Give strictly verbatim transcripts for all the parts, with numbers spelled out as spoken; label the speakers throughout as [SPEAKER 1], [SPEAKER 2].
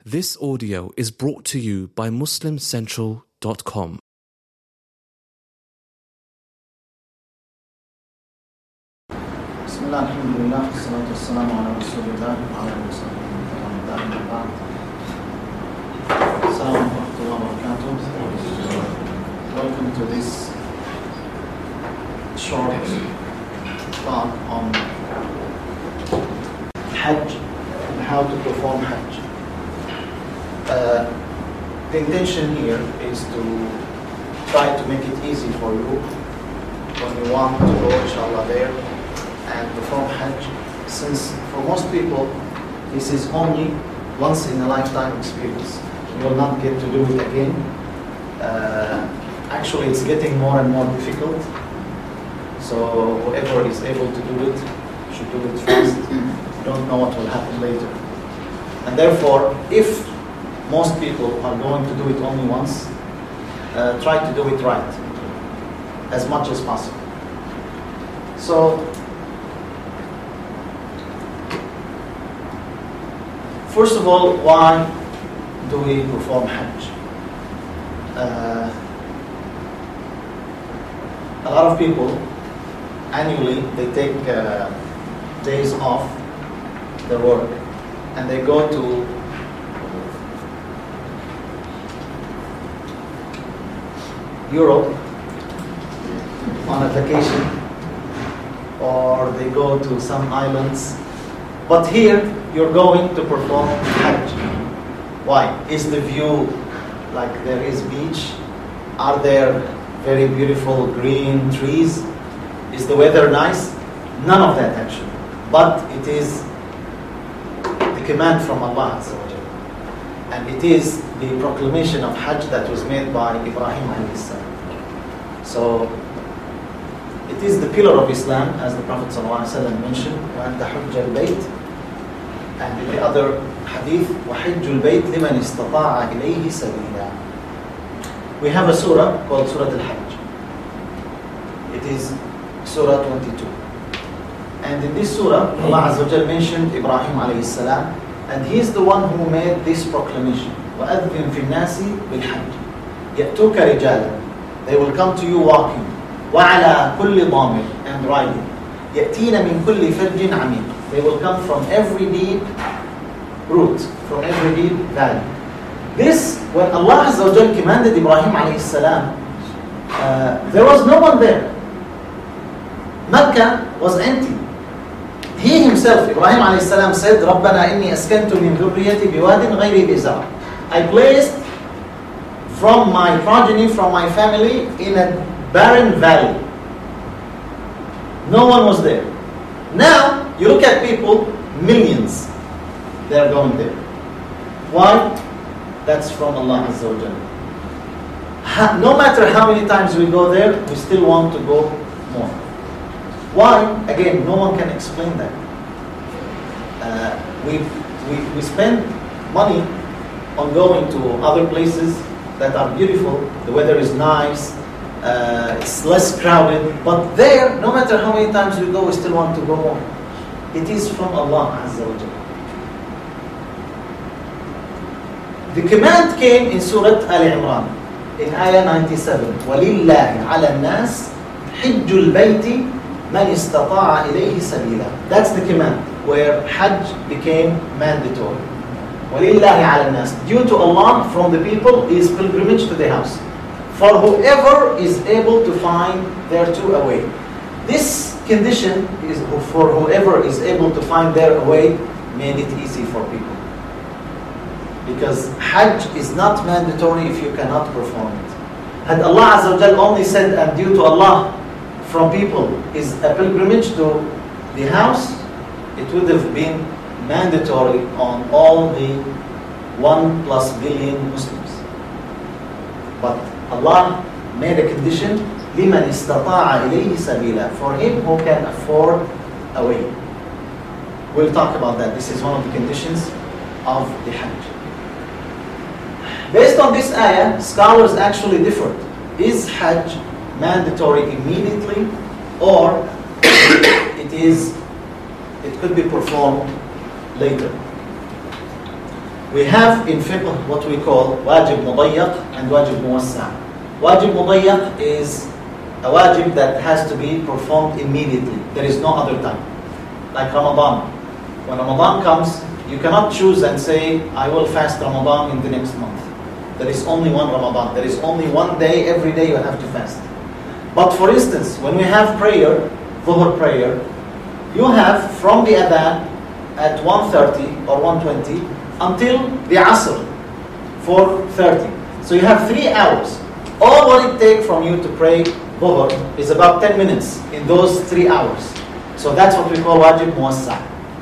[SPEAKER 1] This audio is brought to you by Muslim Central dot com.
[SPEAKER 2] Bismillah, alhamdulillah, wassalatu wassalamu ala rasulillah wa ala alihi wa sahbihi wa man tabi'ahum bi ihsan. Assalamu alaikum wa rahmatullahi wa barakatuh. Welcome to this short talk on Hajj and how to perform Hajj. Uh, the intention here is to try to make it easy for you when you want to go, inshallah, there and perform Hajj, since for most people this is only once in a lifetime experience. You will not get to do it again. Uh, actually, it's getting more and more difficult. So whoever is able to do it should do it fast. You don't know what will happen later. And therefore, if most people are going to do it only once, uh, try to do it right as much as possible. So, first of all, why do we perform Hajj? Uh, a lot of people, annually, they take uh, days off their work and they go to Europe on a vacation, or they go to some islands. But here, you're going to perform Hajj. Why? Is the view like there is beach? Are there very beautiful green trees? Is the weather nice? None of that actually. But it is the command from Allah Azza wa Jalla. And it is the proclamation of Hajj that was made by Ibrahim alayhi salam. So, it is the pillar of Islam, as the Prophet ﷺ mentioned, وَأَنْ تَحُجَّ الْبَيْتِ. And in the other hadith, وَحِجُّ الْبَيْتِ لِمَنِ اسْتَطَاعَ إِلَيْهِ سَبِيلًا. We have a surah called Surah Al-Hajj. It is Surah twenty-two. And in this surah, Allah Azza wa Jal mentioned Ibrahim alayhi salam, and he is the one who made this proclamation. وَأَذِّن فِي النَّاسِ بِالْحَجِّ يَأْتُوكَ رِجَالًا. They will come to you walking. وَعَلَى كُلِّ ضَامِرٍ, and riding. يَأْتِينَ مِنْ كُلِّ فَجٍّ عَمِيقٍ. They will come from every deep root, from every deep valley. This, when Allah Azza wa Jal commanded Ibrahim alayhi salam, uh, there was no one there. Mecca was empty. He himself, Ibrahim alayhi salam, said, رَبَّنَا إِنِّي أَسْكَنْتُ مِنْ ذُرِّيَّتِي بِوَادٍ غَيْرِ ذِي زَرْعٍ. I placed from my progeny, from my family, in a barren valley. No one was there. Now, you look at people, millions, they are going there. Why? That's from Allah Azza wa Jalla. No matter how many times we go there, we still want to go more. Why? Again, no one can explain that. Uh, we, we, we spend money on going to other places that are beautiful, the weather is nice, uh, it's less crowded, but there, no matter how many times we go, we still want to go more. It is from Allah Azza wa Jalla. The command came in Surah Al-Imran, in Ayah ninety-seven. وَلِلَّهِ عَلَى النَّاسِ حِجُّ الْبَيْتِ مَنِ اسْتَطَاعَ إِلَيْهِ سَبِيلًا. That's the command, where Hajj became mandatory. وَلِلَّهِ عَلَى النَّاسِ. Due to Allah, from the people, is pilgrimage to the house. For whoever is able to find thereto a way. This condition is for whoever is able to find their way, made it easy for people. Because Hajj is not mandatory if you cannot perform it. Had Allah Azza wa Jal only said, and due to Allah, from people, is a pilgrimage to the house, it would have been mandatory on all the one plus billion Muslims. But Allah made a condition, لِمَنِ اسْتَطَاعَ إِلَيْهِ سَبِيلًا, for him who can afford a way. We'll talk about that. This is one of the conditions of the Hajj. Based on this ayah, scholars actually differ. Is Hajj mandatory immediately, or it is it could be performed later? We have in fiqh what we call wajib mudayyaq and wajib muwassa'. Wajib mudayyaq is a wajib that has to be performed immediately. There is no other time. Like Ramadan. When Ramadan comes, you cannot choose and say, I will fast Ramadan in the next month. There is only one Ramadan. There is only one day, every day you have to fast. But for instance, when we have prayer, Dhuhr prayer, you have from the Adhan at one thirty or one twenty until the Asr, four thirty. So you have three hours. All what it takes from you to pray Dhuhr is about ten minutes in those three hours. So that's what we call wajib muwassa'.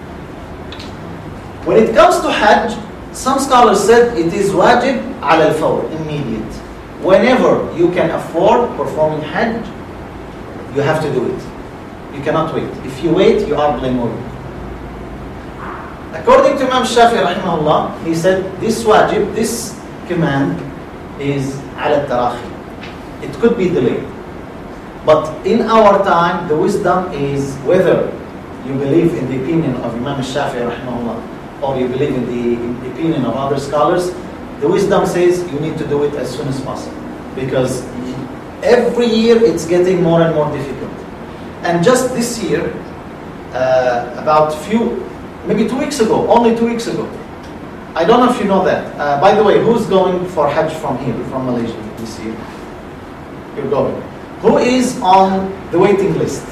[SPEAKER 2] When it comes to Hajj, some scholars said it is wajib ala al-fawr, immediate. Whenever you can afford performing Hajj, you have to do it. You cannot wait. If you wait, you are blameworthy. According to Imam Shafi'i rahimahullah, he said this wajib, this command is ala al-tarahi. It could be delayed. But in our time, the wisdom is whether you believe in the opinion of Imam Shafi'i rahimahullah or you believe in the, in the opinion of other scholars, the wisdom says you need to do it as soon as possible. Because every year it's getting more and more difficult. And just this year, uh, about few, maybe two weeks ago, only two weeks ago, I don't know if you know that. Uh, by the way, who's going for Hajj from here, from Malaysia this year? You're going. Who is on the waiting list?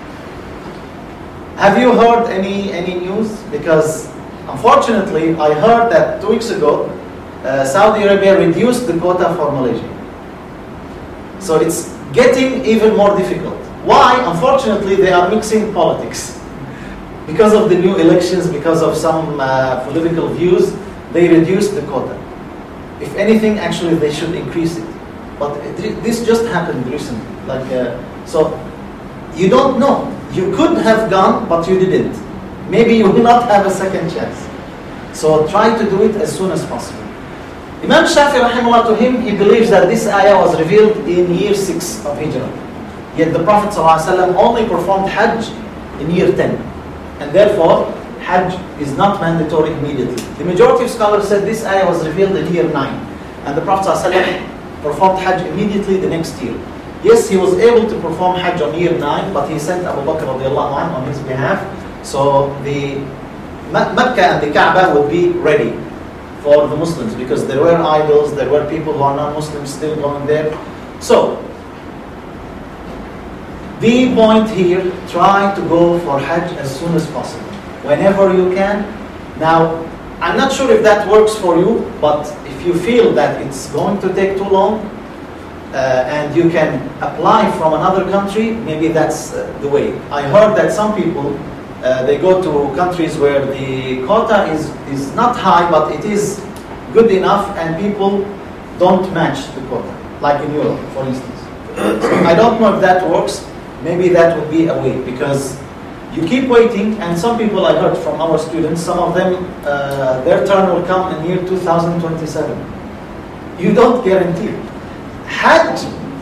[SPEAKER 2] Have you heard any, any news? Because unfortunately, I heard that two weeks ago, uh, Saudi Arabia reduced the quota for Malaysia. So it's getting even more difficult. Why? Unfortunately, they are mixing politics. Because of the new elections, because of some uh, political views, they reduced the quota. If anything, actually, they should increase it. But it, this just happened recently. Like, uh, so you don't know. You could have gone, but you didn't. Maybe you will not have a second chance. So try to do it as soon as possible. Imam Shafi'i rahimahullah, to him, he believes that this ayah was revealed in year six of Hijrah. Yet the Prophet ﷺ only performed Hajj in year ten. And therefore, Hajj is not mandatory immediately. The majority of scholars said this ayah was revealed in year nine. And the Prophet ﷺ performed Hajj immediately the next year. Yes, he was able to perform Hajj on year nine, but he sent Abu Bakr radiallahu anhu on his behalf. So the Mecca and the Kaaba would be ready for the Muslims because there were idols, there were people who are non-Muslims still going there. So, the point here, try to go for Hajj as soon as possible, whenever you can. Now, I'm not sure if that works for you, but if you feel that it's going to take too long, uh, and you can apply from another country, maybe that's uh, the way. I heard that some people, uh, they go to countries where the quota is, is not high, but it is good enough, and people don't match the quota, like in Europe, for instance. I don't know if that works. Maybe that would be a way, because you keep waiting, and some people I heard from our students, some of them, uh, their turn will come in year two thousand twenty-seven. You don't guarantee. Hajj,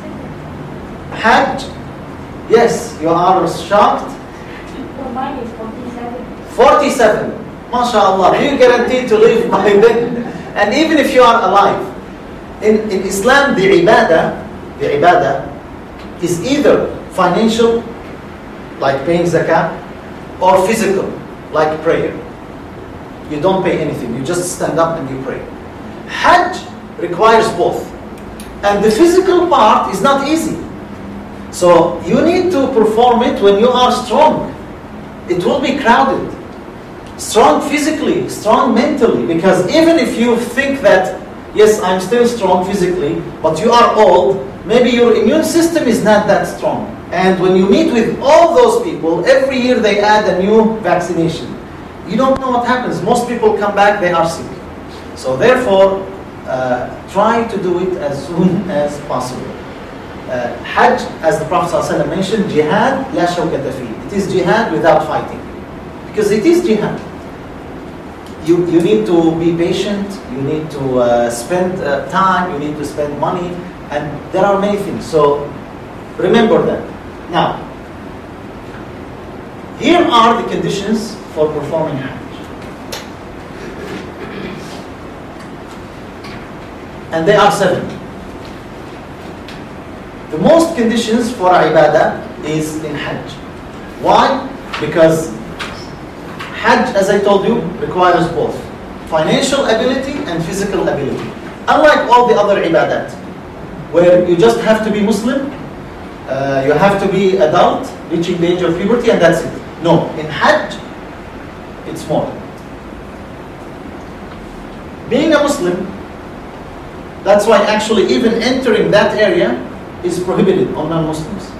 [SPEAKER 2] Hajj, yes, you are shocked.
[SPEAKER 3] Mine is forty-seven.
[SPEAKER 2] forty-seven, mashallah, you guarantee to live by then. And even if you are alive, in, in Islam, the ibadah, the ibadah is either financial, like paying zakat, or physical, like prayer. You don't pay anything, you just stand up and you pray. Hajj requires both. And the physical part is not easy. So you need to perform it when you are strong. It will be crowded. Strong physically, strong mentally, because even if you think that, yes, I'm still strong physically, but you are old, maybe your immune system is not that strong. And when you meet with all those people, every year they add a new vaccination. You don't know what happens. Most people come back, they are sick. So therefore, uh, try to do it as soon as possible. Uh, Hajj, as the Prophet ﷺ mentioned, jihad la shawkata fi. It is jihad without fighting. Because it is jihad. You, you need to be patient, you need to uh, spend uh, time, you need to spend money, and there are many things. So remember that. Now, here are the conditions for performing Hajj. and they are seven. The most conditions for ibadah is in Hajj. Why? Because Hajj, as I told you, requires both financial ability and physical ability. Unlike all the other ibadat, where you just have to be Muslim, uh, you have to be adult, reaching the age of puberty, and that's it. No, in Hajj, it's more. Being a Muslim, that's why actually even entering that area is prohibited on non-Muslims.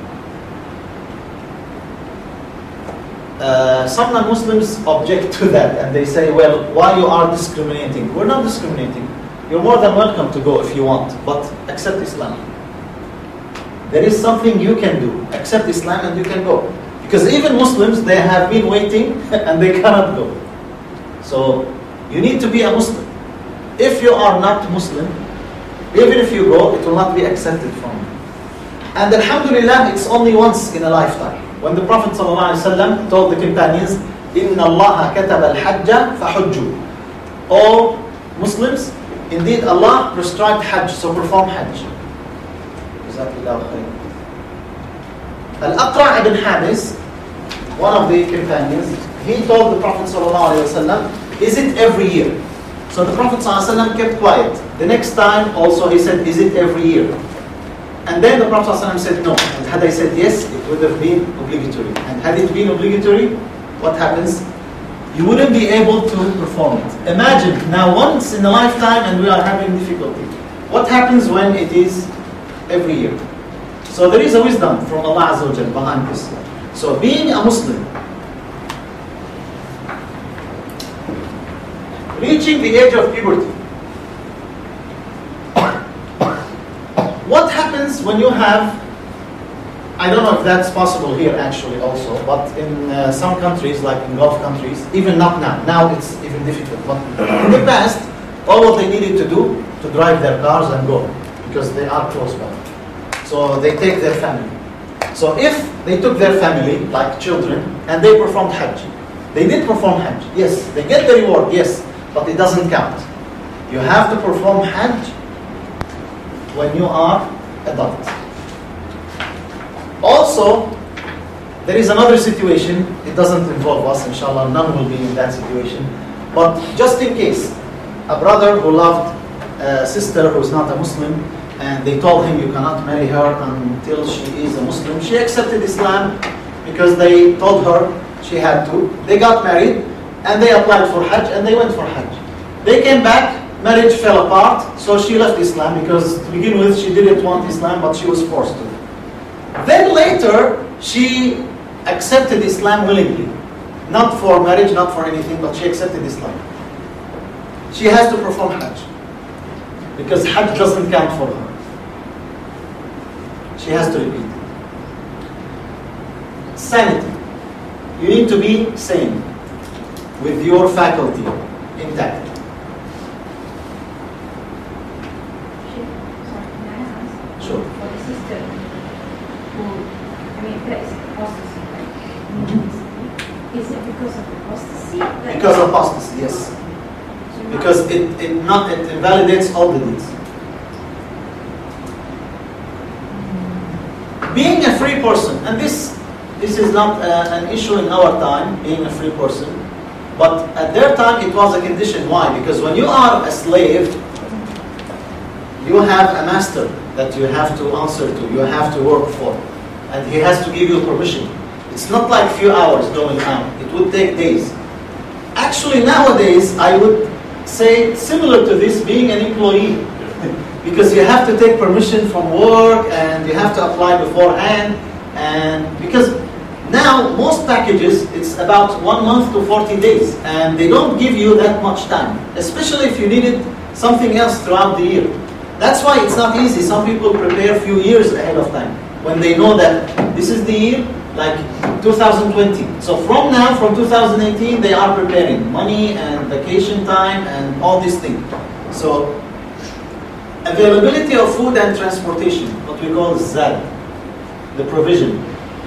[SPEAKER 2] Uh, some non-Muslims object to that and they say, well, why you are discriminating? We're not discriminating. You're more than welcome to go if you want, but accept Islam. There is something you can do. Accept Islam and you can go. Because even Muslims, they have been waiting and they cannot go. So you need to be a Muslim. If you are not Muslim, even if you go, it will not be accepted from you. And alhamdulillah, it's only once in a lifetime. When the Prophet ﷺ told the companions, إِنَّ اللَّهَ كَتَبَ الْحَجَّ فَحُجُّوا. All Muslims, indeed Allah prescribed Hajj, so perform Hajj. Al-Aqra' ibn Habis, one of the companions, he told the Prophet ﷺ, is it every year? So the Prophet ﷺ kept quiet. The next time also he said, is it every year? And then the Prophet ﷺ said no. And had I said yes, it would have been obligatory. And had it been obligatory, what happens? You wouldn't be able to perform it. Imagine, now once in a lifetime and we are having difficulty. What happens when it is every year? So there is a wisdom from Allah Azza wa Jalla behind this. So being a Muslim, reaching the age of puberty, what happens when you have, I don't know if that's possible here actually also, but in uh, some countries, like in Gulf countries, even not now, now it's even difficult, but in the past, all what they needed to do, to drive their cars and go, because they are close by. So they take their family. So if they took their family, like children, and they performed Hajj, they did perform Hajj, yes, they get the reward, yes, but it doesn't count. You have to perform Hajj when you are adult. Also, there is another situation, it doesn't involve us, inshallah, none will be in that situation, but just in case, a brother who loved a sister who is not a Muslim, and they told him you cannot marry her until she is a Muslim, she accepted Islam because they told her she had to. They got married, and they applied for Hajj, and they went for Hajj. They came back, marriage fell apart, so she left Islam because to begin with she didn't want Islam, but she was forced to. Then later, she accepted Islam willingly. Not for marriage, not for anything, but she accepted Islam. She has to perform Hajj. Because Hajj doesn't count for her. She has to repeat. Sanity. You need to be sane, with your faculty intact. Sure.
[SPEAKER 3] For the sister who, I mean, practice apostasy, right? Mm-hmm. Is it because of apostasy? That
[SPEAKER 2] Because of apostasy, yes.
[SPEAKER 3] So
[SPEAKER 2] Because it, it not it invalidates all the deeds. Being a free person, and this this is not uh, an issue in our time, being a free person, but at their time it was a condition. Why? Because when you are a slave, you have a master that you have to answer to, you have to work for, and he has to give you permission. It's not like a few hours going out, it would take days. Actually nowadays, I would say similar to this, being an employee, because you have to take permission from work and you have to apply beforehand, and because now most packages it's about one month to forty days, and they don't give you that much time, especially if you needed something else throughout the year. That's why it's not easy. Some people prepare a few years ahead of time when they know that this is the year, like two thousand twenty. So from now, from two thousand eighteen, they are preparing money and vacation time and all these things. So availability of food and transportation, what we call zad, the provision.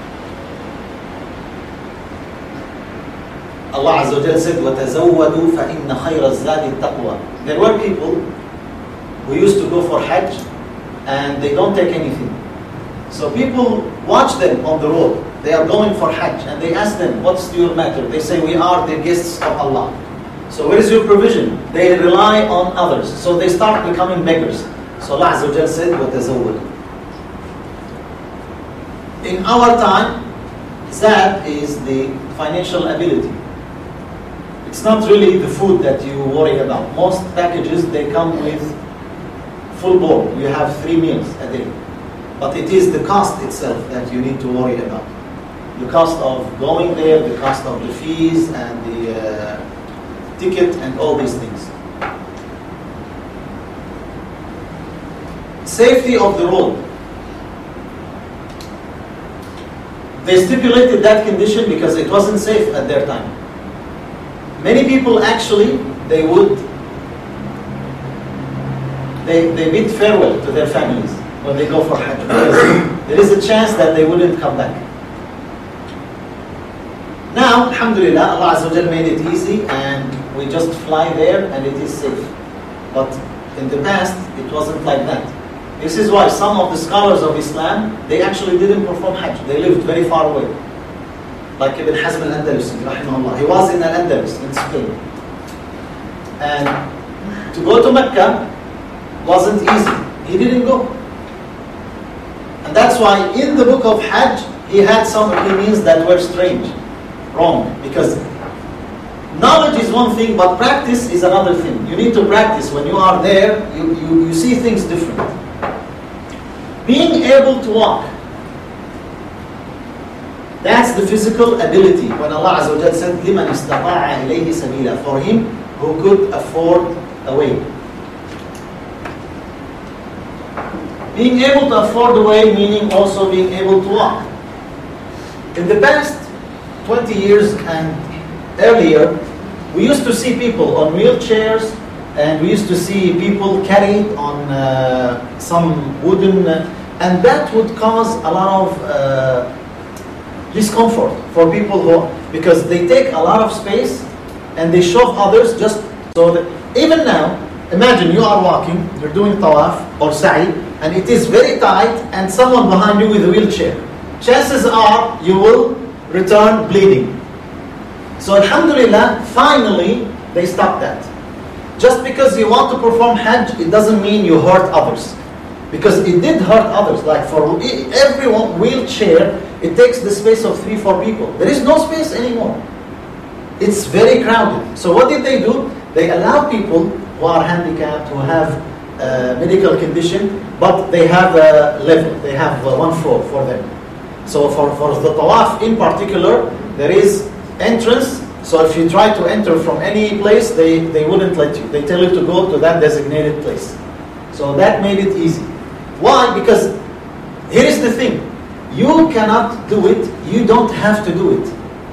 [SPEAKER 2] Allah Azza wa Jalla said, وَتَزَوَّدُوا فَإِنَّ خَيْرَ الزَّادِ التَّقْوَى. There were people who used to go for Hajj and they don't take anything. So people watch them on the road. They are going for Hajj and they ask them, what's your matter? They say, we are the guests of Allah. So where is your provision? They rely on others. So they start becoming beggars. So Allah Azza wa Jal said, وَتَزَوَّدُوا. In our time, Zad is the financial ability. It's not really the food that you worry about. Most packages, they come with full board. You have three meals a day. But it is the cost itself that you need to worry about. The cost of going there, the cost of the fees and the uh, ticket and all these things. Safety of the road. They stipulated that condition because it wasn't safe at their time. Many people actually, they would, they, they bid farewell to their families when they go for Hajj. Because there is a chance that they wouldn't come back. Now, alhamdulillah, Allah Azza wa Jal made it easy and we just fly there and it is safe. But in the past, it wasn't like that. This is why some of the scholars of Islam, they actually didn't perform Hajj. They lived very far away. Like Ibn Hazm al-Andalusi, rahimahullah. He was in Al-Andalus, in Spain. And to go to Mecca wasn't easy. He didn't go. And that's why in the book of Hajj, he had some opinions that were strange, wrong. Because knowledge is one thing, but practice is another thing. You need to practice. When you are there, you, you, you see things different. Being able to walk, that's the physical ability. When Allah Azza wa Jal said, لِمَنْ اسْتَطَاعَ إِلَيْهِ سَبِيلًا, for him who could afford a way. Being able to afford a way, meaning also being able to walk. In the past twenty years and earlier, we used to see people on wheelchairs and we used to see people carried on uh, some wooden, uh, and that would cause a lot of uh, discomfort for people who, because they take a lot of space and they shove others just so that, even now, imagine you are walking, you're doing tawaf or sa'i, and it is very tight and someone behind you with a wheelchair. Chances are you will return bleeding. So alhamdulillah, finally they stopped that. Just because you want to perform Hajj, it doesn't mean you hurt others. Because it did hurt others. Like for every wheelchair, it takes the space of three, four people. There is no space anymore. It's very crowded. So what did they do? They allow people who are handicapped, who have a medical condition, but they have a level, they have one floor for them. So for, for the tawaf in particular, there is entrance. So if you try to enter from any place, they, they wouldn't let you. They tell you to go to that designated place. So that made it easy. Why? Because here is the thing. You cannot do it. You don't have to do it.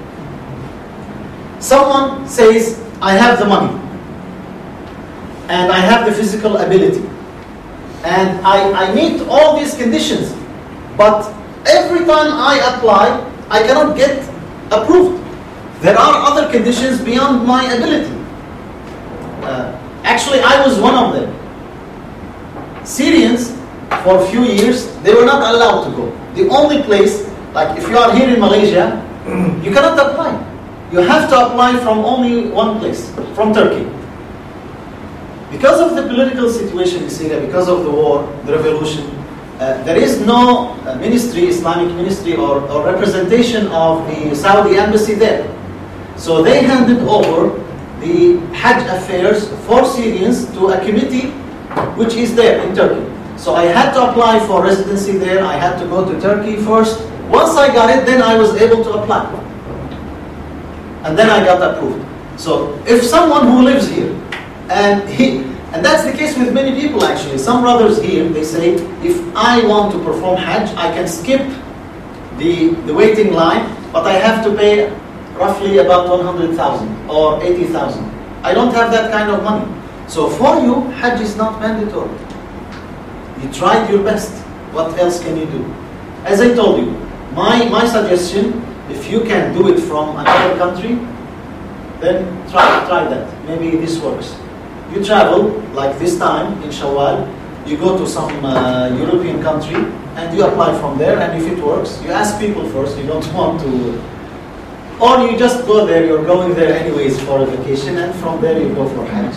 [SPEAKER 2] Someone says, I have the money. And I have the physical ability. And I, I meet all these conditions. But every time I apply, I cannot get approved. There are other conditions beyond my ability. Uh, actually, I was one of them. Syrians, for a few years, they were not allowed to go. The only place, like if you are here in Malaysia, you cannot apply. You have to apply from only one place, from Turkey. Because of the political situation in Syria, because of the war, the revolution, uh, there is no uh, ministry, Islamic ministry or, or representation of the Saudi embassy there. So they handed over the Hajj affairs for Syrians to a committee which is there in Turkey. So I had to apply for residency there. I had to go to Turkey first. Once I got it, then I was able to apply. And then I got approved. So if someone who lives here, and he, and that's the case with many people actually. Some brothers here, they say, if I want to perform Hajj, I can skip the, the waiting line, but I have to pay roughly about one hundred thousand or eighty thousand. I don't have that kind of money. So for you, Hajj is not mandatory. You tried your best. What else can you do? As I told you, my, my suggestion, if you can do it from another country, then try, try that. Maybe this works. you travel, like this time in Shawwal, you go to some uh, European country and you apply from there, and if it works, you ask people first, you don't want to, or you just go there, you're going there anyways for a vacation, and from there you go for Hajj.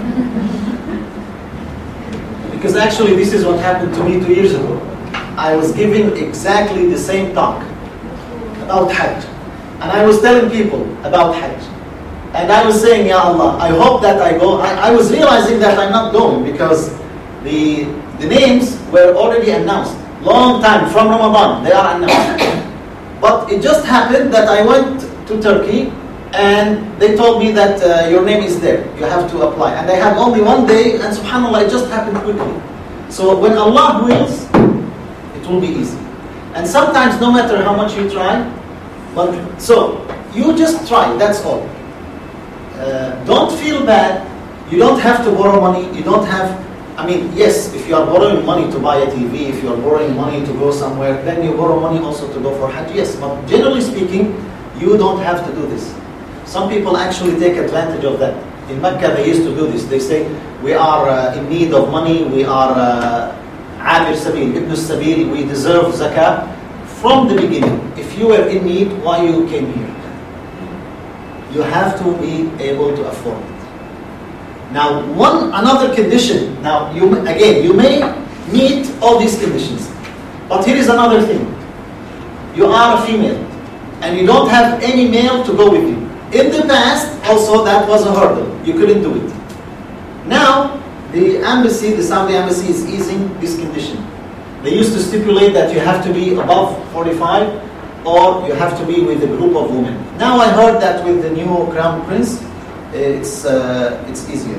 [SPEAKER 2] Because actually this is what happened to me two years ago. I was giving exactly the same talk about Hajj. And I was telling people about Hajj. And I was saying, Ya Allah, I hope that I go. I, I was realizing that I'm not going because the, the names were already announced. Long time, from Ramadan, they are announced. But it just happened that I went to Turkey and they told me that uh, your name is there. You have to apply. And I had only one day, and subhanAllah, it just happened quickly. So when Allah wills, it will be easy. And sometimes, no matter how much you try, but so you just try, that's all. Uh, don't feel bad. You don't have to borrow money. You don't have, I mean, yes, if you are borrowing money to buy a T V, if you are borrowing money to go somewhere, then you borrow money also to go for Hajj. Yes, but generally speaking, you don't have to do this. Some people actually take advantage of that. In Mecca, they used to do this. They say, we are uh, in need of money, we are Abir Sabil, Ibn Sabil, we deserve zakah. From the beginning, if you were in need, why you came here? You have to be able to afford it. Now, one another condition. Now, you again, you may meet all these conditions, but here is another thing. You are a female, and you don't have any male to go with you. In the past, also that was a hurdle. You couldn't do it. Now, the embassy, the Saudi embassy, is easing this condition. They used to stipulate that you have to be above forty-five, or you have to be with a group of women. Now I heard that with the new Crown Prince, it's uh, it's easier.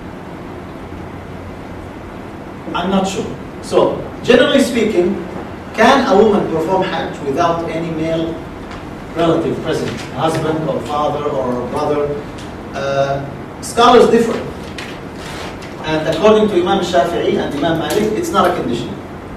[SPEAKER 2] I'm not sure. So, generally speaking, can a woman perform Hajj without any male relative present, a husband or father or brother? Uh, scholars differ. And according to Imam Shafi'i and Imam Malik, it's not a condition.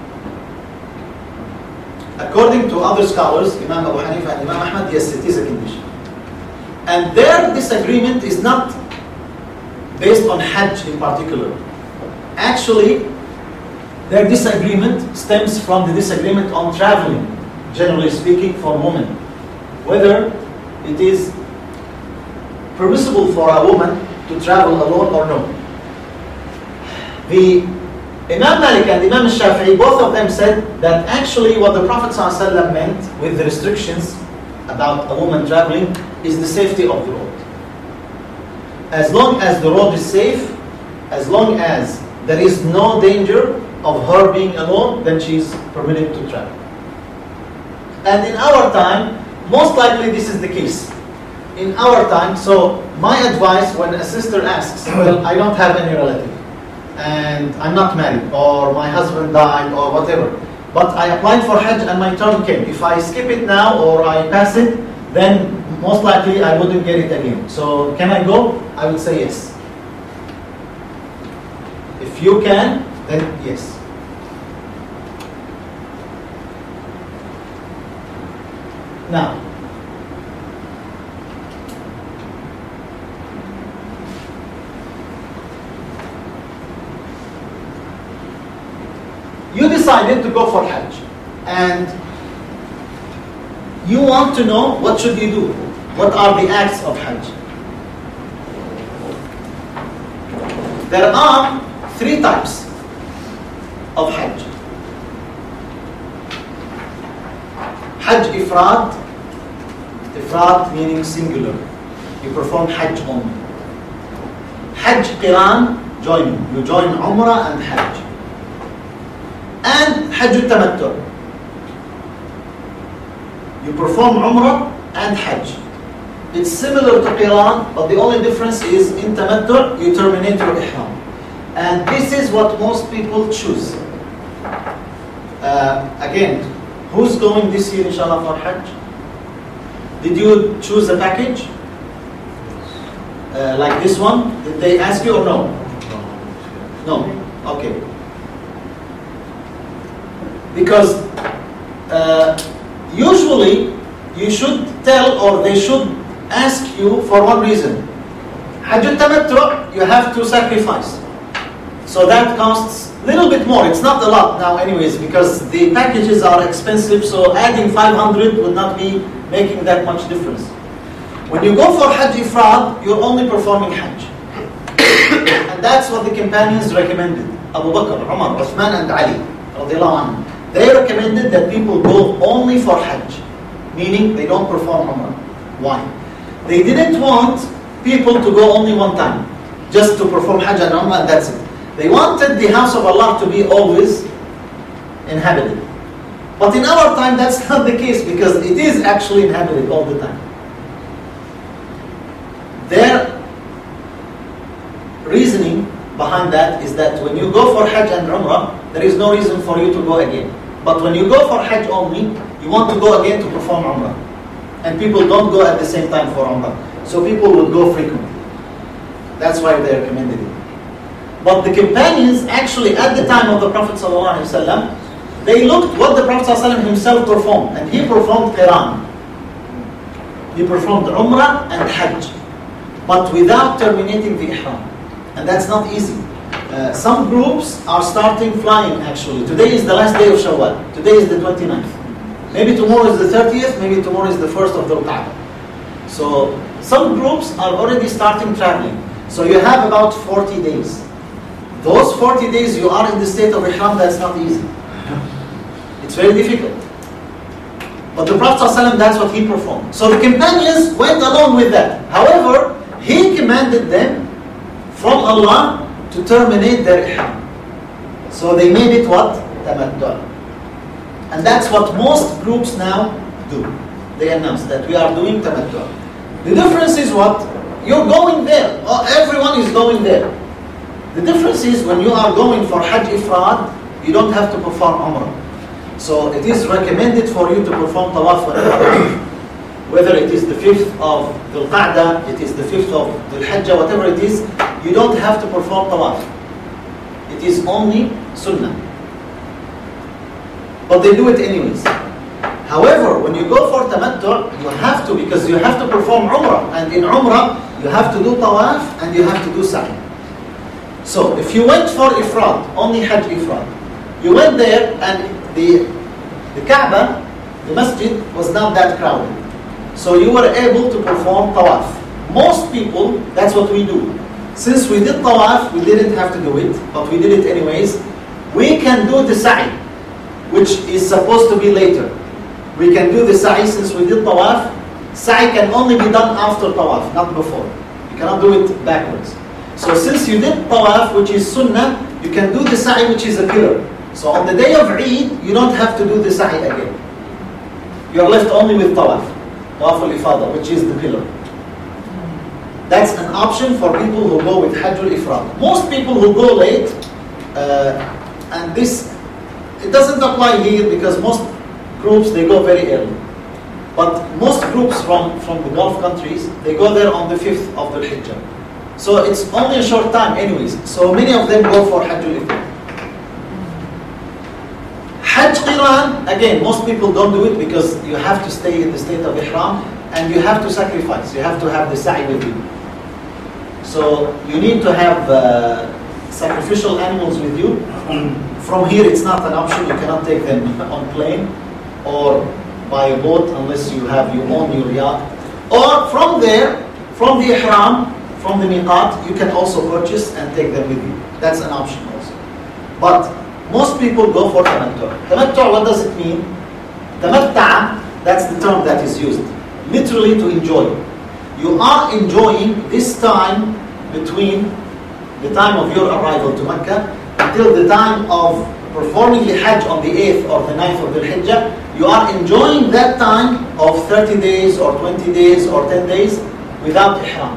[SPEAKER 2] According to other scholars, Imam Abu Hanifa and Imam Ahmad, yes, it is a condition. And their disagreement is not based on Hajj in particular. Actually, their disagreement stems from the disagreement on traveling, generally speaking, for women. Whether it is permissible for a woman to travel alone or no. The Imam Malik and Imam Shafi'i, both of them said that actually what the Prophet ﷺ meant with the restrictions about a woman traveling is the safety of the road. As long as the road is safe, as long as there is no danger of her being alone, then she is permitted to travel. And in our time, most likely this is the case. In our time, so my advice when a sister asks, well, I don't have any relative, and I'm not married, or my husband died, or whatever, but I applied for Hajj and my turn came. If I skip it now or I pass it, then most likely I wouldn't get it again. So can I go? I would say yes. If you can, then yes. Now, you decided to go for Hajj, and you want to know what should you do. What are the acts of Hajj? There are three types of Hajj. Hajj Ifrad, Ifrad meaning singular. You perform Hajj only. Hajj Qiran, joining. You join Umrah and Hajj. And Hajj Tamattu. You perform Umrah and Hajj. It's similar to Qiran, but the only difference is in Tamattu, you terminate your Ihram. And this is what most people choose. Uh, again, who's going this year, inshallah, for Hajj? Did you choose a package? Uh, like this one? Did they ask you or no? No. Okay. Because uh, usually you should tell, or they should ask you for one reason. Hajj al-Tamattu', you have to sacrifice. So that costs a little bit more. It's not a lot now anyways, because the packages are expensive, so adding five hundred would not be making that much difference. When you go for Hajj Ifrad, you're only performing Hajj. And that's what the companions recommended. Abu Bakr, Umar, Uthman and Ali, radiallahu anhu. They recommended that people go only for Hajj, meaning they don't perform Umrah. Why? They didn't want people to go only one time, just to perform Hajj and Umrah and that's it. They wanted the house of Allah to be always inhabited. But in our time, that's not the case, because it is actually inhabited all the time. Their reasoning behind that is that when you go for Hajj and Umrah, there is no reason for you to go again. But when you go for Hajj only, you want to go again to perform Umrah. And people don't go at the same time for Umrah. So people would go frequently. That's why they recommended it. But the companions, actually at the time of the Prophet ﷺ, they looked what the Prophet ﷺ himself performed. And he performed Qiran. He performed Umrah and Hajj. But without terminating the Ihram. And that's not easy. Uh, some groups are starting flying actually. Today is the last day of Shawwal. Today is the twenty-ninth. Maybe tomorrow is the thirtieth, maybe tomorrow is the first of the Qa'dah. So some groups are already starting traveling. So you have about forty days. Those forty days you are in the state of Ihram, that's not easy. It's very difficult. But the Prophet ﷺ, that's what he performed. So the companions went along with that. However, he commanded them from Allah to terminate their ihram. So they made it what? Tamattu'. And that's what most groups now do. They announce that we are doing tamattu'. The difference is what? You're going there. Oh, everyone is going there. The difference is when you are going for Hajj Ifrad, you don't have to perform Umrah. So it is recommended for you to perform Tawaf whenever. Whether it is the fifth of Dhul Qa'dah, it is the fifth of Dhul Hajjah, whatever it is, you don't have to perform Tawaf. It is only Sunnah. But they do it anyways. However, when you go for Tamattu', you have to, because you have to perform Umrah. And in Umrah, you have to do Tawaf and you have to do Sa'i. So, if you went for Ifrad, only Hajj Ifrad, you went there and the, the Kaaba, the masjid, was not that crowded. So you were able to perform Tawaf. Most people, that's what we do. Since we did Tawaf, we didn't have to do it, but we did it anyways. We can do the Sa'i, which is supposed to be later. We can do the Sa'i since we did Tawaf. Sa'i can only be done after Tawaf, not before. You cannot do it backwards. So since you did Tawaf, which is Sunnah, you can do the Sa'i, which is a pillar. So on the day of Eid, you don't have to do the Sa'i again. You are left only with Tawaf. Tawaf al-Ifada, which is the pillar. That's an option for people who go with Hajj al-Ifrad. Most people who go late, uh, and this, it doesn't apply here because most groups, they go very early. But most groups from, from the Gulf countries, they go there on the fifth of the Hijjah. So it's only a short time anyways. So many of them go for Hajj al-Ifrad. Hajj Qiran, again, most people don't do it because you have to stay in the state of Ihram and you have to sacrifice. You have to have the Sa'i with you. So you need to have uh, sacrificial animals with you. From here, it's not an option. You cannot take them on plane or by a boat unless you have you own your yacht. Or from there, from the Ihram, from the Miqat, you can also purchase and take them with you. That's an option also. But most people go for Tamattu'. Tamattu', what does it mean? Tamatta'a, that's the term that is used. Literally to enjoy. You are enjoying this time between the time of your arrival to Mecca until the time of performing the Hajj on the eighth or the ninth of the Hijjah. You are enjoying that time of thirty days or twenty days or ten days without Ihram.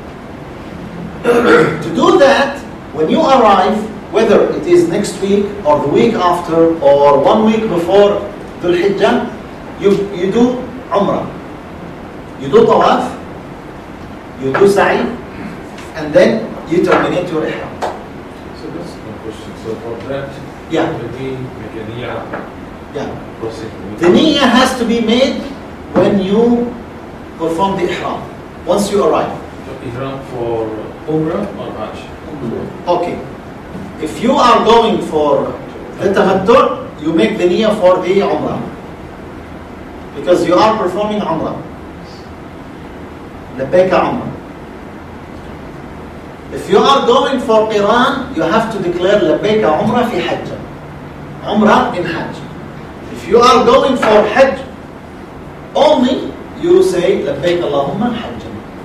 [SPEAKER 2] To do that, when you arrive, whether it is next week or the week after or one week before Dhul Hijjah, you, you do Umrah. You do Tawaf, you do Sa'i, and then you terminate your Ihram.
[SPEAKER 4] So that's my question. So for that,
[SPEAKER 2] Yeah.
[SPEAKER 4] maybe make a niyyah
[SPEAKER 2] Yeah.
[SPEAKER 4] process.
[SPEAKER 2] The niyyah has to be made when you perform the Ihram, once you arrive.
[SPEAKER 4] So ihram for Umrah or Hajj?
[SPEAKER 2] Okay. If you are going for the tamattu', you make the niyyah for the umrah. Because you are performing umrah. Labbaika umrah. If you are going for qiran, you have to declare labbaika umrah fi hajj. Umrah in hajj. If you are going for hajj only, you say labbaik Allahumma hajj.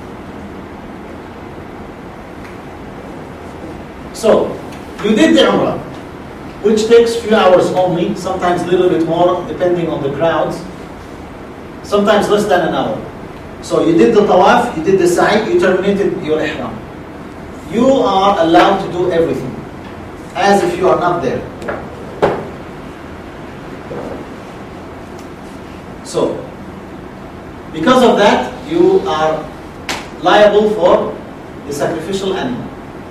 [SPEAKER 2] So, you did the umrah, which takes few hours only, sometimes a little bit more depending on the crowds, sometimes less than an hour. So you did the tawaf, you did the sa'i, you terminated your ihram. You are allowed to do everything, as if you are not there. So, because of that, you are liable for the sacrificial animal.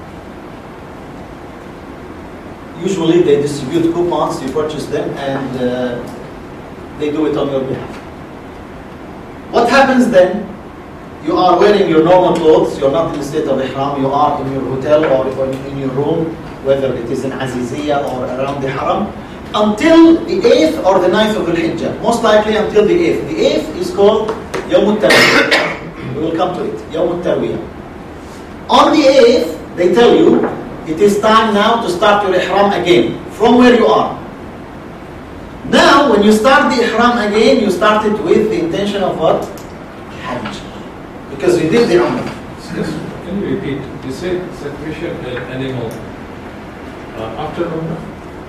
[SPEAKER 2] Usually they distribute coupons, you purchase them, and uh, they do it on your behalf. What happens then? You are wearing your normal clothes, you're not in the state of ihram, you are in your hotel or in your room, whether it is in Aziziyah or around the haram, until the eighth or the ninth of the Hijjah. Most likely until the eighth. The eighth is called Yawm al-Tarwiyah. We will come to it, Yawm al-Tarwiyah. On the eighth, they tell you, it is time now to start your ihram again, from where you are. Now, when you start the ihram again, you start it with the intention of what? Hajj. Because you did the umrah.
[SPEAKER 4] Yes. Can you repeat? You said sacrificial animal uh, after Umrah?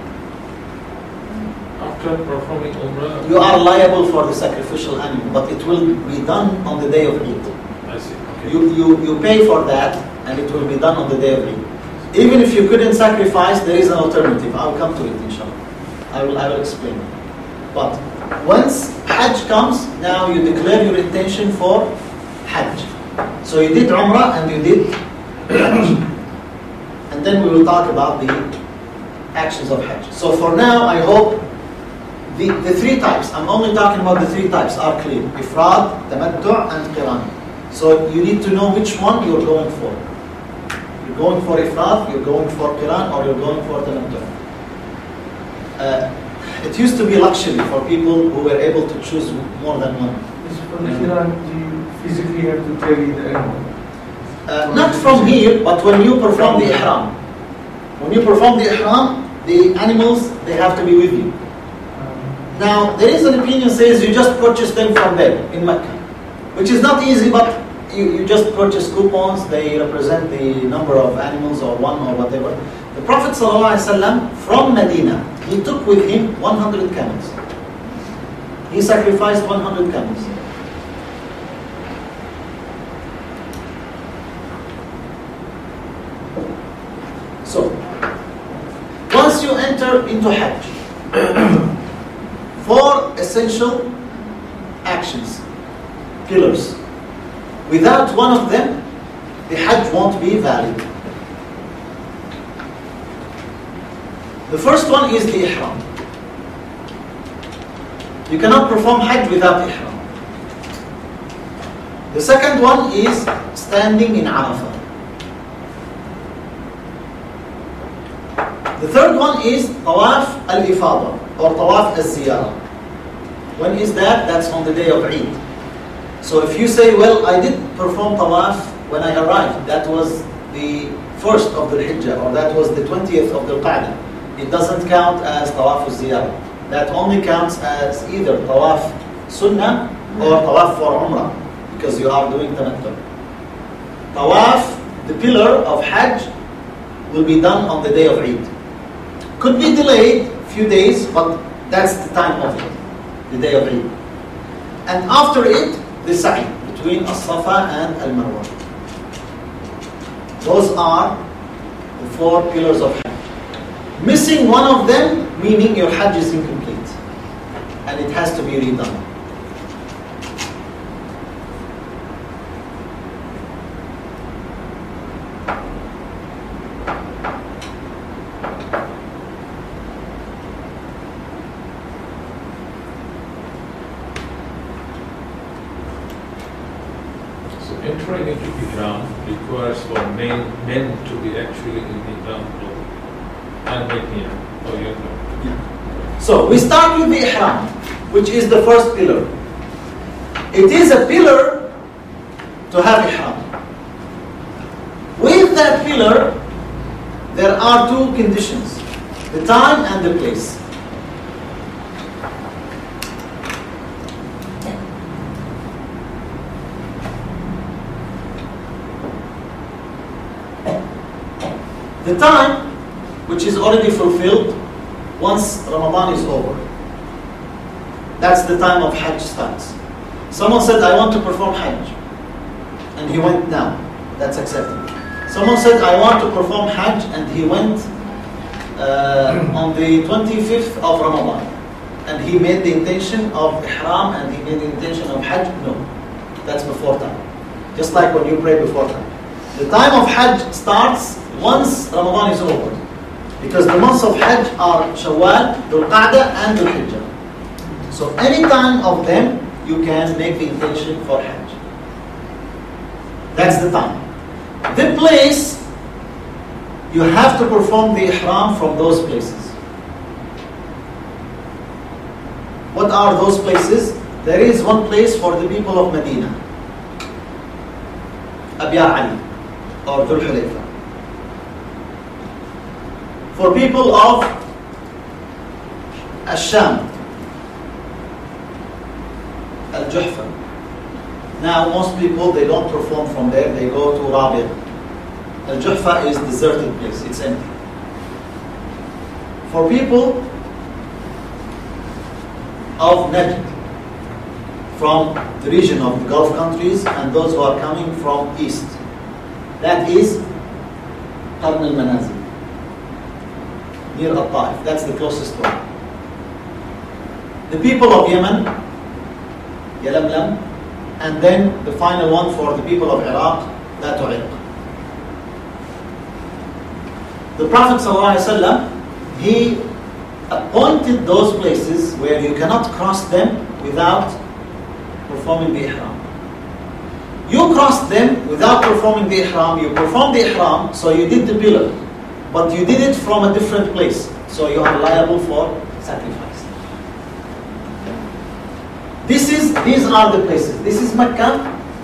[SPEAKER 4] After performing Umrah?
[SPEAKER 2] You are liable for the sacrificial animal, but it will be done on the day of Eid.
[SPEAKER 4] I see. Okay.
[SPEAKER 2] You, you, you pay for that, and it will be done on the day of Eid. Even if you couldn't sacrifice, there is an alternative. I'll come to it, inshallah. I will, I will explain. But once Hajj comes, now you declare your intention for Hajj. So you did Umrah and you did Hajj. And then we will talk about the actions of Hajj. So for now, I hope the, the three types, I'm only talking about the three types, are clear. Ifrad, Tamattu' and Qiran. So you need to know which one you're going for. You're going for Ifrad, you're going for Qiran, or you're going for Tamattu'. Uh, it used to be luxury for people who were able to choose more than one.
[SPEAKER 5] For the Qiran, do you physically have to carry the animal?
[SPEAKER 2] Uh, not from here, but when you perform the ihram. When you perform the ihram, the animals, they have to be with you. Now, there is an opinion says you just purchase them from there in Mecca, which is not easy, but you, you just purchase coupons, they represent the number of animals or one or whatever. The Prophet ﷺ from Medina, he took with him one hundred camels. He sacrificed one hundred camels. So, once you enter into Hajj, four essential actions, pillars. Without one of them, the Hajj won't be valid. The first one is the Ihram. You cannot perform Hajj without Ihram. The second one is standing in Arafah. The third one is Tawaf al-Ifada or Tawaf al-Ziyarah. When is that? That's on the day of Eid. So if you say, well, I did perform Tawaf when I arrived, that was the first of the Hijjah, or that was the twentieth of the Qa'dah, it doesn't count as Tawaf al-Ziyarah. That only counts as either Tawaf Sunnah or Tawaf for Umrah, because you are doing Tamattu'. Tawaf, the pillar of Hajj, will be done on the day of Eid. Could be delayed a few days, but that's the time of it, the day of Eid. And after it, the sa'i between As-Safa and Al-Marwa. Those are the four pillars of Hajj. Missing one of them, meaning your Hajj is incomplete, and it has to be redone.
[SPEAKER 4] Entering into Ihram requires for men, men to be actually in ihram and make niyah or younger.
[SPEAKER 2] So we start with the ihram, which is the first pillar. It is a pillar to have ihram. With that pillar, there are two conditions: the time and the place. The time, which is already fulfilled once Ramadan is over. That's the time of Hajj starts. Someone said, I want to perform Hajj. And he went now. That's acceptable. Someone said, I want to perform Hajj, and he went uh, on the twenty-fifth of Ramadan. And he made the intention of Ihram and he made the intention of Hajj. No, that's before time. Just like when you pray before time. The time of Hajj starts once Ramadan is over. Because the months of Hajj are Shawwal, Dhul Qa'dah and Dhul Hijjah. So any time of them, you can make the intention for Hajj. That's the time. The place, you have to perform the Ihram from those places. What are those places? There is one place for the people of Medina. Abyar Ali or Dhul Hulayfa. For people of Ash-Sham, Al-Juhfa. Now most people, they don't perform from there, they go to Rabi'. Al-Juhfa is deserted place, it's empty. For people of Najd, from the region of the Gulf countries and those who are coming from east, that is Qarn al-Manazil, near Al-Ta'if. That's the closest one. The people of Yemen, Yalamlam, and then the final one for the people of Iraq, Dhat U'iq. The Prophet ﷺ, he appointed those places where you cannot cross them without performing the Ihram. You crossed them without performing the Ihram, you performed the Ihram, so you did the pillar. But you did it from a different place, so you are liable for sacrifice. This is, these are the places. This is Mecca.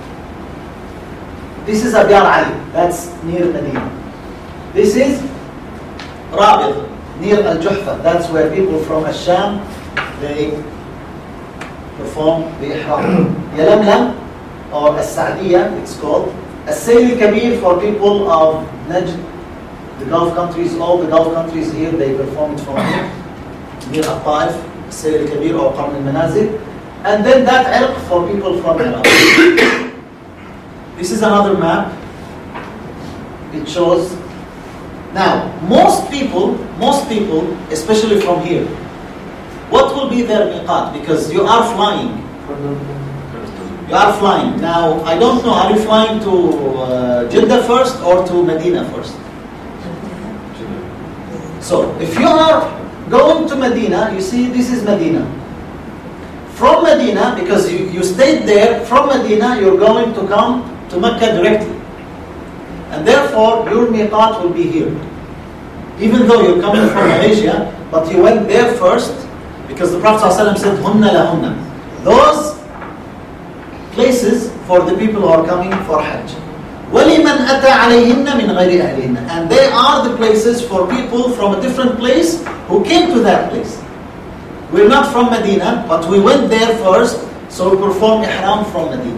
[SPEAKER 2] This is Abyar Ali, that's near Medina. This is Rabi', near Al-Juhfa, that's where people from Ash-Sham, they perform the Ihram. Yalamlam, or As-Sa'diyah, it's called. As-Sayl Kabir for people of Najd, the Gulf countries, all the Gulf countries here, they perform it from here, near Al-Ta'if, As-Sayl Kabir or Qarn al-Manazil. And then that Irq for people from Iraq. This is another map. It shows. Now, most people, most people, especially from here, what will be their miqat? Because you are flying. You are flying. Now, I don't know, are you flying to uh, Jeddah first or to Medina first? So, if you are going to Medina, you see this is Medina. From Medina, because you, you stayed there, from Medina you're going to come to Mecca directly. And therefore, your miqat will be here. Even though you're coming from Malaysia, but you went there first, because the Prophet ﷺ said, Hunna la hunna. Those places for the people who are coming for Hajj. وَلِمَنْ أَتَى عَلَيْهِنَّ مِنْ غَيْرِ أَهْلِهِنَّ. And they are the places for people from a different place who came to that place. We're not from Medina, but we went there first, so we perform Ihram from Medina.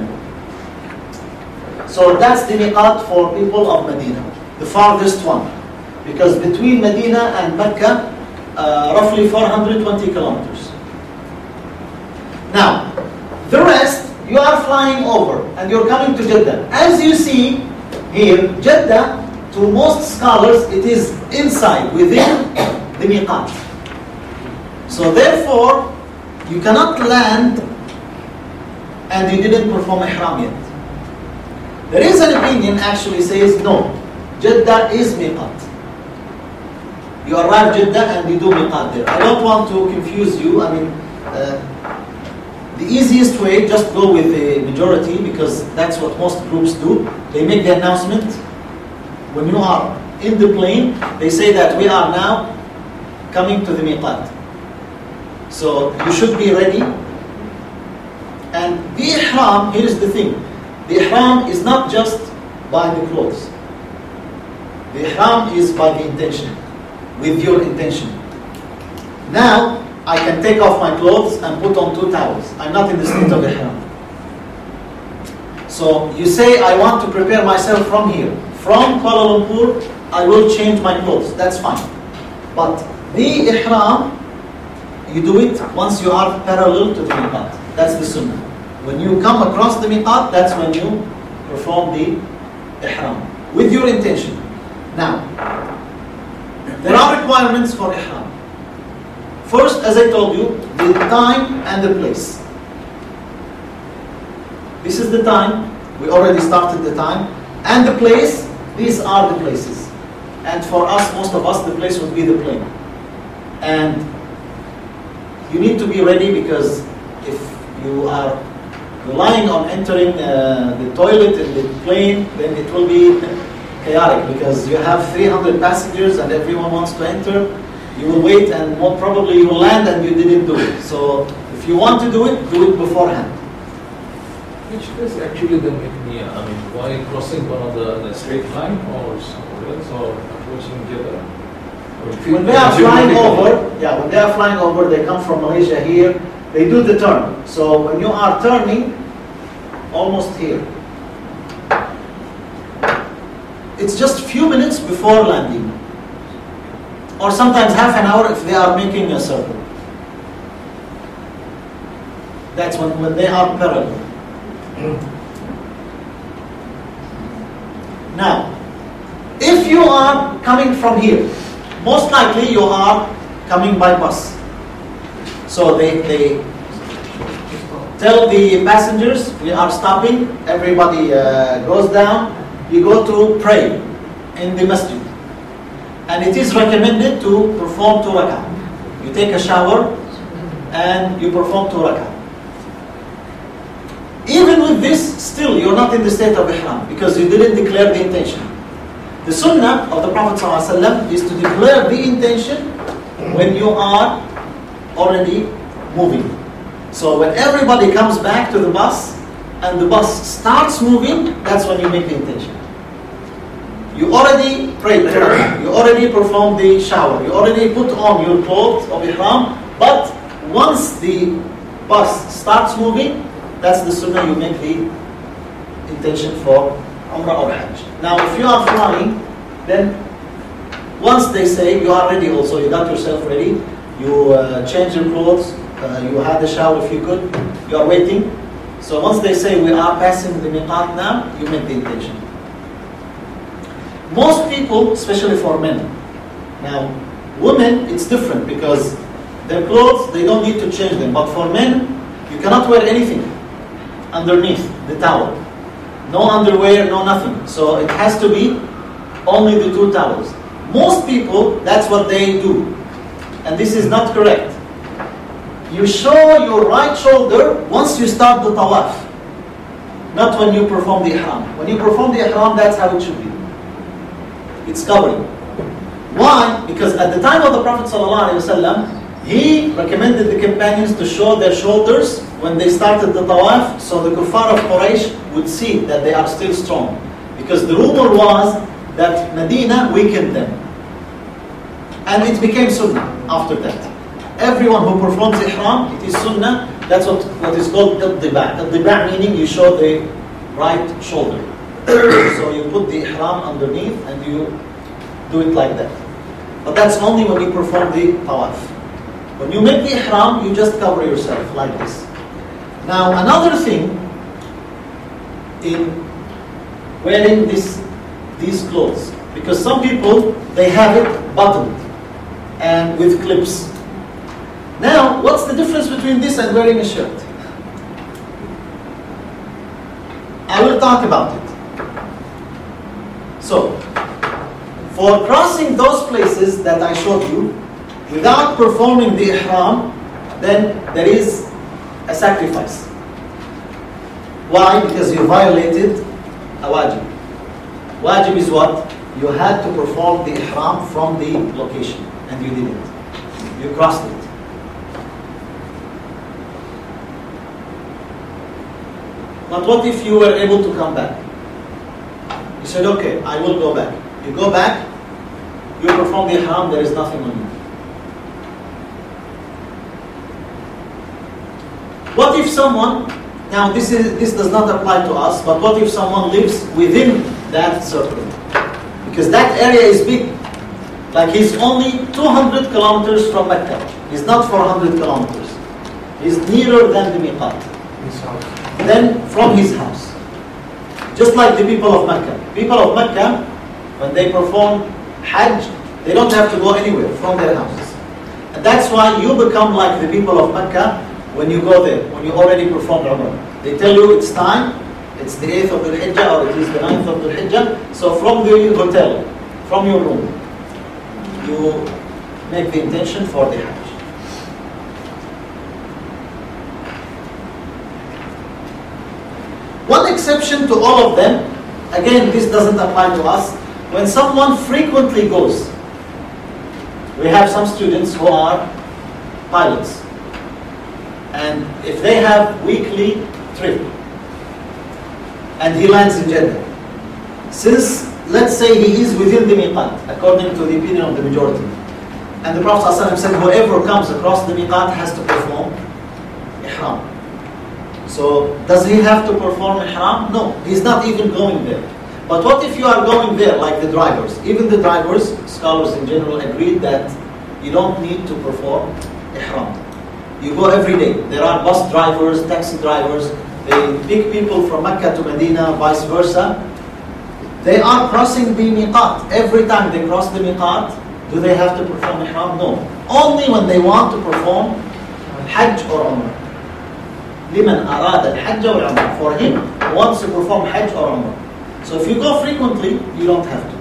[SPEAKER 2] So that's the miqat for people of Medina, the farthest one. Because between Medina and Mecca, uh, roughly four hundred twenty kilometers. Now, the rest, you are flying over and you're coming to Jeddah. As you see here, Jeddah, to most scholars, it is inside, within the miqat. So therefore, you cannot land and you didn't perform Ihram yet. There is an opinion actually says no, Jeddah is miqat. You arrive Jeddah and you do miqat there. I don't want to confuse you. I mean, uh, the easiest way, just go with the majority because that's what most groups do. they make the announcement. When you are in the plane, they say that we are now coming to the miqat. So you should be ready. And the ihram, here's the thing. The ihram is not just by the clothes. The ihram is by the intention, with your intention. Now, I can take off my clothes and put on two towels. I'm not in the state of ihram. So you say, I want to prepare myself from here. From Kuala Lumpur, I will change my clothes. That's fine. But the ihram, you do it once you are parallel to the miqat. That's the sunnah. When you come across the miqat, that's when you perform the ihram with your intention. Now, there are requirements for ihram. First, as I told you, the time and the place. This is the time. We already started the time. And the place, these are the places. And for us, most of us, the place would be the plane. And you need to be ready, because if you are relying on entering uh, the toilet in the plane, then it will be chaotic, because you have three hundred passengers and everyone wants to enter. You will wait, and more probably you will land and you didn't do it. So if you want to do it, do it beforehand.
[SPEAKER 4] Which is actually the mikniya? I mean, while crossing one of the, the straight line or somewhere else, or approaching Jeddah?
[SPEAKER 2] When they are flying over, yeah, when they are flying over, they come from Malaysia here, they do the turn. So when you are turning, almost here, it's just a few minutes before landing. Or sometimes half an hour if they are making a circle. That's when, when they are parallel. Now, if you are coming from here, most likely you are coming by bus. So they, they tell the passengers, we are stopping, everybody uh, goes down, you go to pray in the masjid. And it is recommended to perform two rak'ah. You take a shower and you perform two rak'ah. Even with this, still you're not in the state of ihram, because you didn't declare the intention. The sunnah of the Prophet ﷺ is to declare the intention when you are already moving. So when everybody comes back to the bus and the bus starts moving, that's when you make the intention. You already prayed, you already performed the shower, you already put on your clothes of ihram, but once the bus starts moving, that's the sunnah, you make the intention for Umrah or Hajj. Now if you are flying, then once they say you are ready also, you got yourself ready, you uh, change your clothes, uh, you had the shower if you could, you are waiting. So once they say we are passing the miqat now, you make the intention. Most people, especially for men, now women it's different, because their clothes, they don't need to change them, but for men, you cannot wear anything underneath the towel. No underwear, no nothing. So it has to be only the two towels. Most people, that's what they do. And this is not correct. You show your right shoulder once you start the tawaf, not when you perform the ihram. When you perform the ihram, that's how it should be. It's covering. Why? Because at the time of the Prophet ﷺ, he recommended the companions to show their shoulders when they started the tawaf, so the kuffar of Quraysh would see that they are still strong. Because the rumor was that Medina weakened them. And it became sunnah after that. Everyone who performs ihram, it is sunnah. That's what, what is called al-diba'. Al-diba' meaning you show the right shoulder. So you put the ihram underneath and you do it like that. But that's only when you perform the tawaf. When you make the ihram, you just cover yourself like this. Now another thing in wearing this, these clothes, because some people, they have it buttoned and with clips. Now, what's the difference between this and wearing a shirt? I will talk about it. So, for crossing those places that I showed you, without performing the ihram, then there is a sacrifice. Why? Because you violated a wajib. Wajib is what? You had to perform the ihram from the location, and you didn't. You crossed it. But what if you were able to come back? You said, okay, I will go back. You go back, you perform the ihram, there is nothing on you. What if someone, now this is this does not apply to us, but what if someone lives within that circle? Because that area is big. Like he's only two hundred kilometers from Mecca. He's not four hundred kilometers. He's nearer than the miqat.
[SPEAKER 5] His house.
[SPEAKER 2] Then from his house. Just like the people of Mecca. People of Mecca, when they perform Hajj, they don't have to go anywhere from their houses. And that's why you become like the people of Mecca when you go there, when you already performed Umrah. They tell you it's time, it's the eighth of the Hijjah or it is the ninth of the Hijjah. So from the hotel, from your room, you make the intention for the Hajj. One exception to all of them, again this doesn't apply to us, when someone frequently goes. We have some students who are pilots, and if they have weekly trip and he lands in Jeddah, since let's say he is within the miqat according to the opinion of the majority, and the Prophet ﷺ said whoever comes across the miqat has to perform ihram. So does he have to perform ihram? No, he's not even going there. But what if you are going there like the drivers? Even the drivers, scholars in general agreed that you don't need to perform ihram. You go every day. There are bus drivers, taxi drivers, they pick people from Mecca to Medina, vice versa. They are crossing the miqat. Every time they cross the miqat, do they have to perform ihram? No. Only when they want to perform Hajj or Umrah. لمن أراد الحج والعمرة. For him who wants to perform Hajj or Umrah. So if you go frequently, you don't have to.